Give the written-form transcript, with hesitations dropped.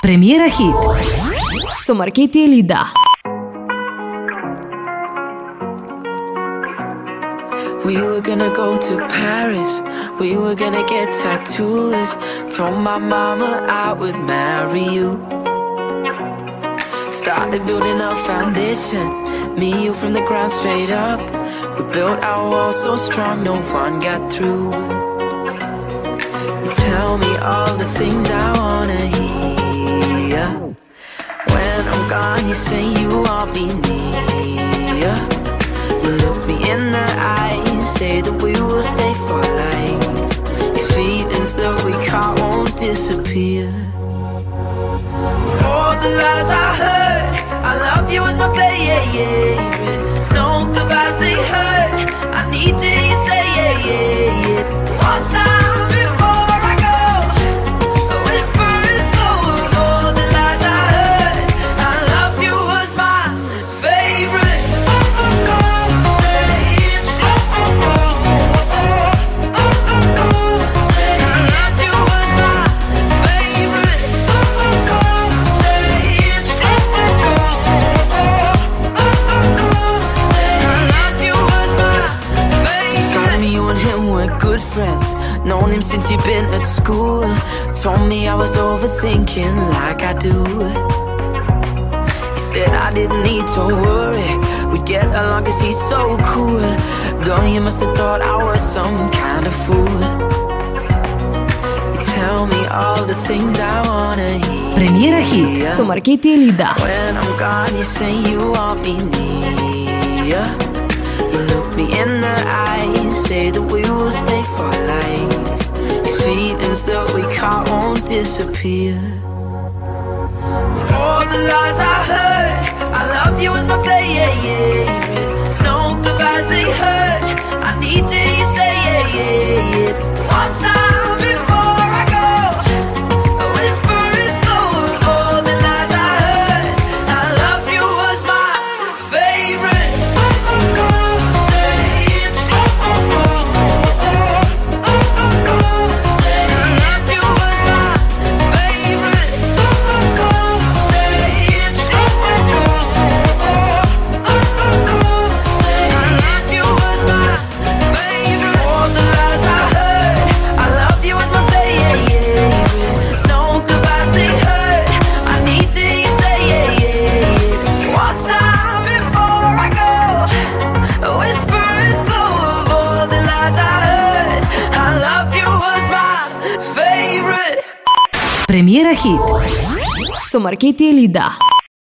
Премиера хит со Маркети Елида. We were gonna go to Paris, we were gonna get tattoos. Told my mama I would marry you. Started building a foundation, me and you from the ground straight up. We built our wall so strong no one got through. You tell me all the things I wanna hear. When I'm gone you say you won't be near. You look me in the eyes, say that we will stay for life. These feelings that we caught won't disappear. All the lies I heard, I love you as my favorite. No goodbyes they hurt, I need to hear you say it. One time before I go, whisper it slow. All the lies I heard, I love you was my favorite. Good friends, known him since you've been at school. Told me I was overthinking like I do. He said I didn't need to worry, we'd get along cause he's so cool. Girl, you must have thought I was some kind of fool. You tell me all the things I wanna hear. Премиера хит со Маркети Елида. When I'm gone you say you won't be near. You look me in the eyes, say that we will stay for life. These feelings that we caught won't disappear. All the lies I heard, I love you as my favorite. No goodbyes they hurt, I need to hear you say it. One time before I go, whisper it slow. All the lies I heard, I love you was my favorite. Премиера хит со Маркети Елида.